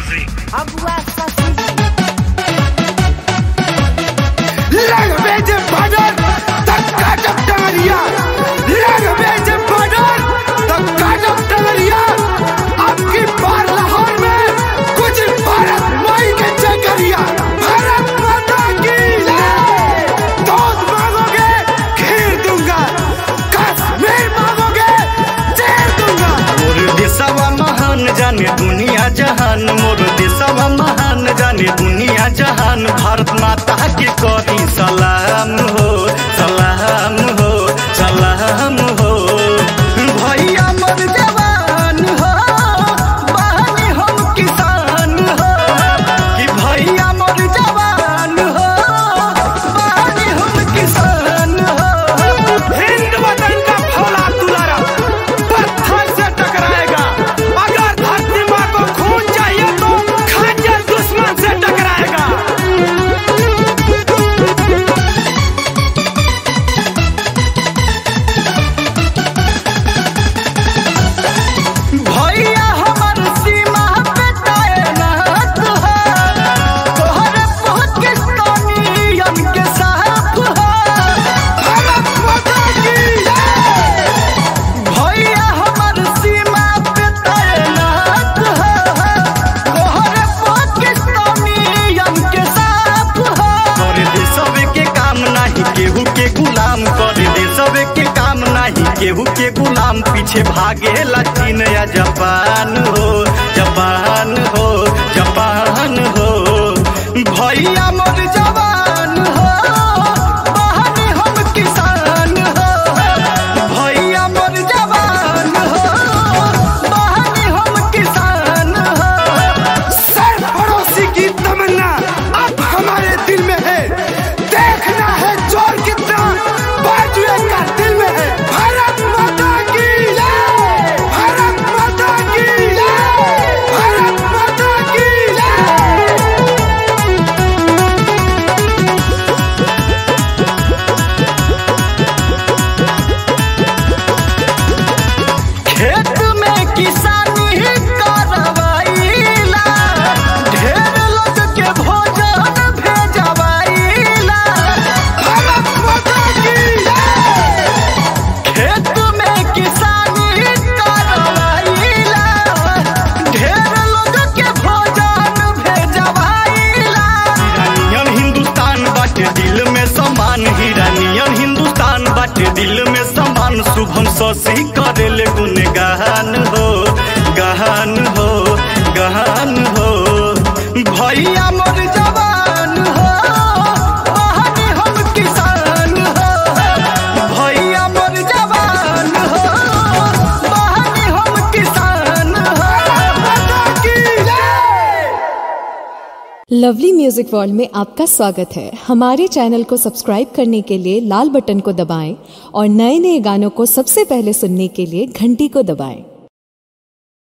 आपकी बार लाहौर में कुछ भारत माई के जगरिया। भारत माता की जय। दूध मांगोगे खीर दूंगा, कश्मीर मांगोगे चीर दूंगा। मोर देशवा महान जाने दुनिया जहान, मोर देशवा महान जाने दुनिया जहान। भारत माता के करी सलाम हो, सलाम हो, सलाम हो। भैया मोर जवान हो, बहनी हम किसान हो। कि भैया मोर जवान हो, बहनी हम किसान हो। हिंद वतन का फौला दुलारा पत्थर से टकराएगा, अगर धरती माँ को खून चाहिए तो खंजर दुश्मन से टकराएगा। भैया हमर सीमा पे तैनात है, तोहरे पाकिस्तानियन के साथ है। भारत माता की जय। भैया हमर सीमा पे तैनात है, तोहरे पाकिस्तानियन के साथ है। कर दे सबे के काम नहीं केहू के गुलाम, कर दे सबे के काम नहीं केहू के गुलाम। पीछे भागेला चीन या जापान हो, जापान हो, जापान हो। भैया मोर जवान हो, बहनी हम किसान हो। भैया मोर जवान हो, बहनी हम किसान हो। सर पड़ोसी की तमन्ना अब हमारे दिल में है, देखना है जोर कितना बाजू का दिल में है। भारत माता की जय। भारत माता की जय। भारत माता की जय। खेत में किसानी करवाइला, ढेर लोग के भोजन भेजवाइला। भारत माता की जय। खेत में किसानी करवाइला, ढेर लोग के भोजन भेजवाइला। ईरानियन हिंदुस्तान बाटे दिल में समान, ईरानियन हिंदुस्तान बाटे दिल में समान। शुभम शशि करेले गुणगान हो, गहन हो, गहन हो। भैया मोर जवान हो, बहनी हम किसान हो। भैया मोर जवान हो, बहनी हम किसान हो। माता की जय। लवली म्यूजिक वर्ल्ड में आपका स्वागत है। हमारे चैनल को सब्सक्राइब करने के लिए लाल बटन को दबाएं और नए नए गानों को सबसे पहले सुनने के लिए घंटी को दबाएं।